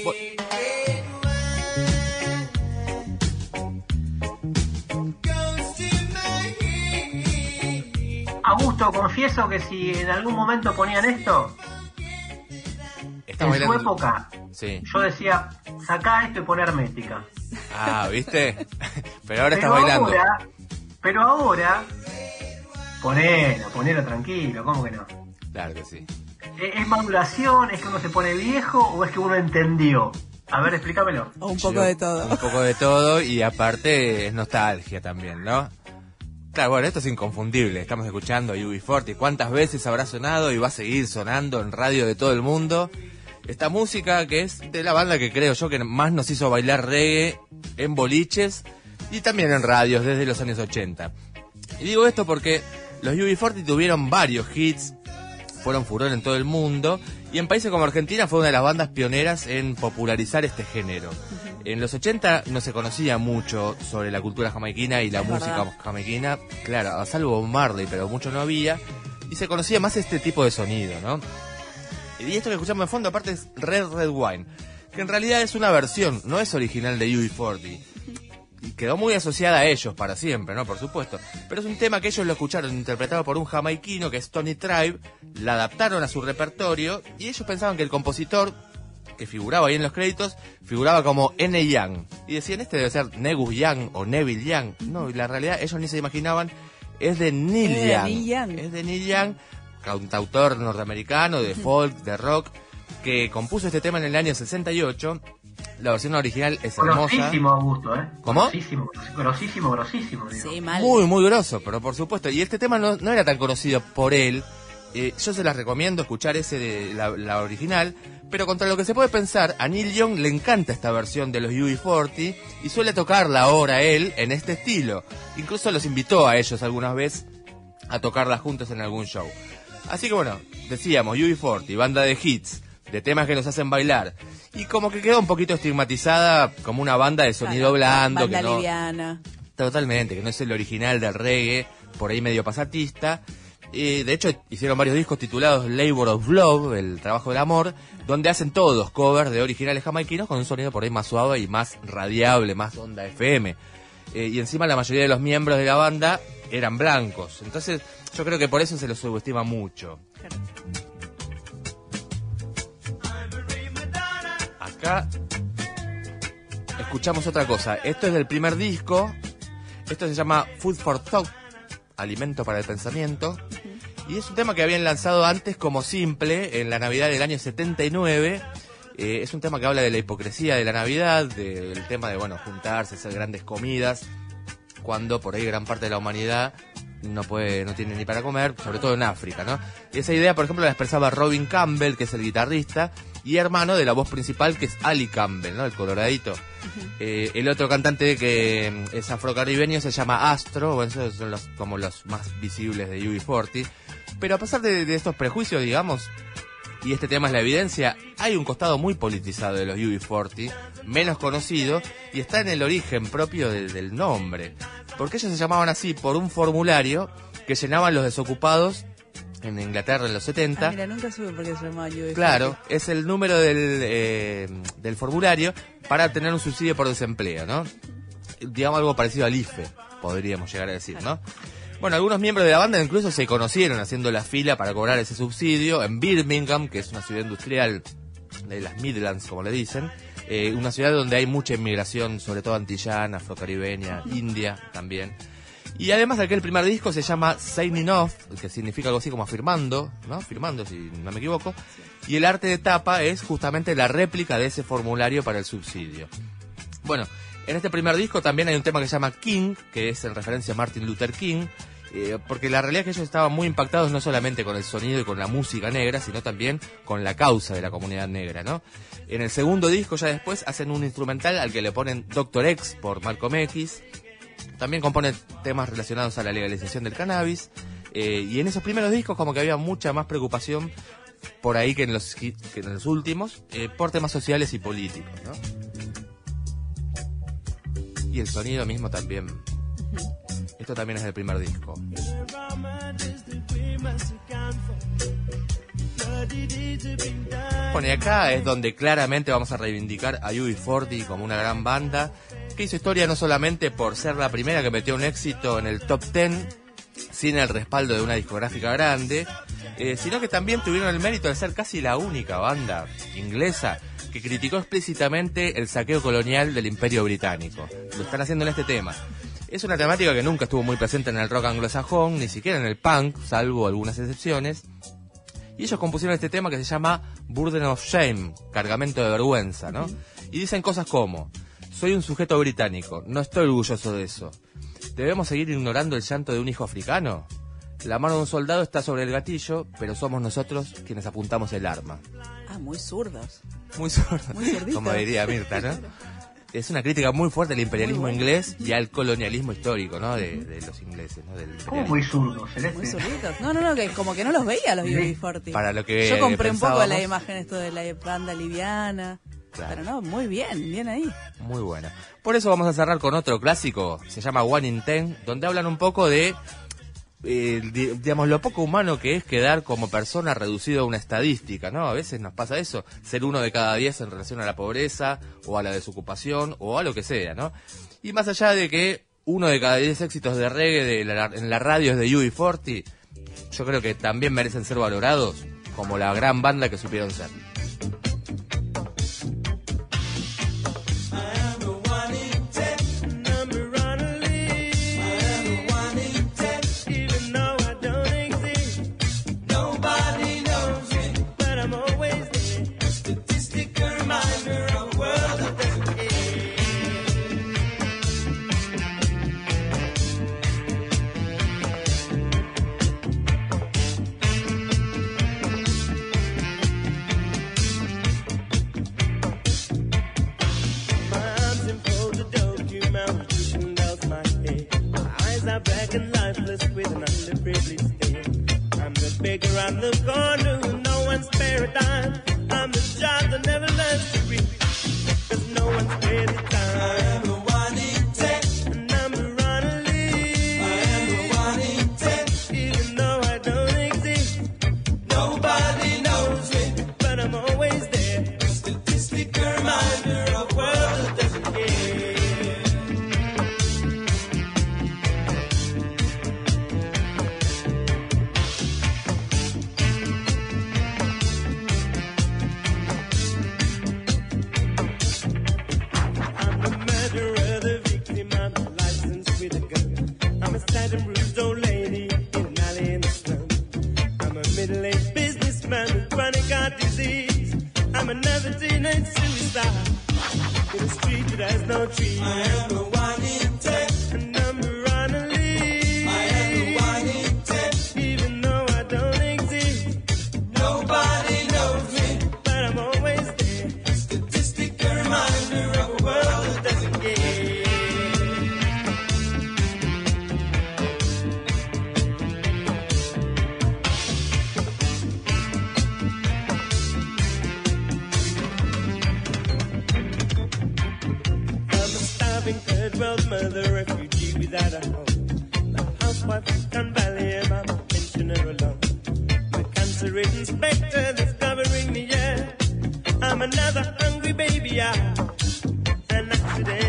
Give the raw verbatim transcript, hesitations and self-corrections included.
Po- Augusto, confieso que si en algún momento ponían esto, Está en bailando. su época, Sí. yo decía, sacá esto y pon Hermética. Ah, ¿viste? Pero ahora Pero estás bailando. ahora, pero ahora, ponelo, ponelo tranquilo, ¿cómo que no? Claro que sí. ¿Es, es maduración? ¿Es que uno se pone viejo? ¿O es que uno entendió? A ver, explícamelo. O un poco Yo- de todo. Un poco de todo y aparte es nostalgia también, ¿no? Claro, bueno, esto es inconfundible. Estamos escuchando a U B cuarenta. ¿Cuántas veces habrá sonado y va a seguir sonando en radio de todo el mundo? Esta música que es de la banda que creo yo que más nos hizo bailar reggae en boliches y también en radios desde los años ochenta. Y digo esto porque los U B cuarenta tuvieron varios hits, fueron furor en todo el mundo y en países como Argentina fue una de las bandas pioneras en popularizar este género. En los ochenta no se conocía mucho sobre la cultura jamaiquina y la Es música verdad. jamaiquina, claro, a salvo Marley, pero mucho no había, y se conocía más este tipo de sonido, ¿no? Y esto que escuchamos de fondo aparte es Red Red Wine, que en realidad es una versión, no es original de U B cuarenta. Y quedó muy asociada a ellos para siempre, ¿no? Por supuesto. Pero es un tema que ellos lo escucharon interpretado por un jamaiquino que es Tony Tribe, la adaptaron a su repertorio y ellos pensaban que el compositor, que figuraba ahí en los créditos, figuraba como N. Young. Y decían, este debe ser Negus Young o Neville Young. No, y la realidad ellos ni se imaginaban, es de Neil Es de Young. Neil Young. Es de Neil Young, cantautor norteamericano de folk, de rock, que compuso este tema en el año sesenta y ocho. La versión original es hermosa. Grosísimo, Augusto, ¿eh? ¿Cómo? Grosísimo, grosísimo, grosísimo. Digo. Sí, mal. Muy, muy grosso, pero por supuesto. Y este tema no, no era tan conocido por él. Eh, yo se las recomiendo escuchar ese de la, la original. Pero contra lo que se puede pensar, a Neil Young le encanta esta versión de los U B cuarenta y suele tocarla ahora él en este estilo. Incluso los invitó a ellos algunas veces a tocarla juntos en algún show. Así que bueno, decíamos, U B cuarenta, banda de hits, de temas que nos hacen bailar. Y como que quedó un poquito estigmatizada como una banda de sonido Claro, blando. banda que no, liviana. Totalmente, que no es el original del reggae, por ahí medio pasatista. Y de hecho hicieron varios discos titulados Labor of Love, el trabajo del amor, donde hacen todos covers de originales jamaiquinos con un sonido por ahí más suave y más radiable, más onda F M. Eh, y encima la mayoría de los miembros de la banda eran blancos. Entonces yo creo que por eso se los subestima mucho. Acá escuchamos otra cosa. Esto es del primer disco. Esto se llama Food for Thought, alimento para el pensamiento. Y es un tema que habían lanzado antes como simple en la Navidad del año setenta y nueve. Eh, es un tema que habla de la hipocresía de la Navidad, del tema de, bueno, juntarse, hacer grandes comidas, cuando por ahí gran parte de la humanidad no puede, no tiene ni para comer, sobre todo en África, ¿no? Y esa idea, por ejemplo, la expresaba Robin Campbell, que es el guitarrista, y hermano de la voz principal, que es Ali Campbell, ¿no? El coloradito. Uh-huh. Eh, el otro cantante que es afrocaribeño se llama Astro, bueno, esos son los, como los más visibles de U B cuarenta. Pero a pesar de, de estos prejuicios, digamos, y este tema es la evidencia, hay un costado muy politizado de los U B cuarenta, menos conocido, y está en el origen propio de, del nombre. Porque ellos se llamaban así por un formulario que llenaban los desocupados en Inglaterra en los setenta. Ah, mira, nunca supe por qué se llamaba U B cuarenta. Claro, es el número del, eh, del formulario para obtener un subsidio por desempleo, ¿no? Digamos algo parecido al I F E, podríamos llegar a decir, ¿no? Bueno, algunos miembros de la banda incluso se conocieron haciendo la fila para cobrar ese subsidio en Birmingham, que es una ciudad industrial de las Midlands, como le dicen, eh, una ciudad donde hay mucha inmigración, sobre todo antillana, afrocaribeña, india también. Y además aquel primer disco se llama Signing Off, que significa algo así como afirmando, ¿no? Firmando, si no me equivoco. Y el arte de tapa es justamente la réplica de ese formulario para el subsidio. Bueno, en este primer disco también hay un tema que se llama King, que es en referencia a Martin Luther King, eh, porque la realidad es que ellos estaban muy impactados no solamente con el sonido y con la música negra, sino también con la causa de la comunidad negra, ¿no? En el segundo disco, ya después, hacen un instrumental al que le ponen Doctor X por Malcolm X. También componen temas relacionados a la legalización del cannabis. Eh, y en esos primeros discos como que había mucha más preocupación por ahí que en los, que en los últimos, eh, por temas sociales y políticos, ¿no? Y el sonido mismo también. Uh-huh. Esto también es del primer disco. Bueno, y acá es donde claramente vamos a reivindicar a U B cuarenta como una gran banda que hizo historia no solamente por ser la primera que metió un éxito en el top diez sin el respaldo de una discográfica grande, eh, sino que también tuvieron el mérito de ser casi la única banda inglesa que criticó explícitamente el saqueo colonial del Imperio Británico. Lo están haciendo en este tema. Es una temática que nunca estuvo muy presente en el rock anglosajón, ni siquiera en el punk, salvo algunas excepciones. Y ellos compusieron este tema que se llama Burden of Shame, cargamento de vergüenza, ¿no? Y dicen cosas como: soy un sujeto británico, no estoy orgulloso de eso. ¿Debemos seguir ignorando el llanto de un hijo africano? La mano de un soldado está sobre el gatillo, pero somos nosotros quienes apuntamos el arma. Ah, muy zurdos. Muy zurdos, Muy zurditos. como diría Mirta, ¿no? Es una crítica muy fuerte al imperialismo inglés y al colonialismo histórico, ¿no? De, de los ingleses, ¿no? Del ¿Cómo muy zurdos, Celeste? Muy zurditos. No, no, no, que como que no los veía los U B cuarenta. Para lo que Yo compré un poco pensábamos. la imagen esto de la banda liviana. Claro. Pero no, muy bien, bien ahí. Muy buena. Por eso vamos a cerrar con otro clásico, se llama One in Ten, donde hablan un poco de, eh, di- digamos, lo poco humano que es quedar como persona reducido a una estadística, ¿no? A veces nos pasa eso, ser uno de cada diez en relación a la pobreza, o a la desocupación, o a lo que sea, ¿no? Y más allá de que uno de cada diez éxitos de reggae de la, en la radio es de U B cuarenta, yo creo que también merecen ser valorados como la gran banda que supieron ser. Black and lifeless with an underprivileged skin. I'm the beggar on the corner who no one spare a dime. I'm the child that never learns to read, cause no one spares the time. I am the one in ten, and I'm the runner lead. I am the one in ten, even though I don't exist. Nobody knows me, but I'm always there. A statistic reminder of a world that doesn't care. And bruised old lady in an alley in the slum. I'm a middle-aged businessman with chronic heart disease. I'm another teenage suicide in a street that has no trees. I am the one in ten, and I'm the runner lead. I am the one in ten, even though I don't exist. Nobody knows me, but I'm always there. A statistic, a reminder of a world that doesn't care. Third world mother, refugee without a home. The housewife of Gun Valley, and I'm a pensioner alone. The cancer-ridden spectre that's covering me, yeah. I'm another hungry baby, yeah. An accident.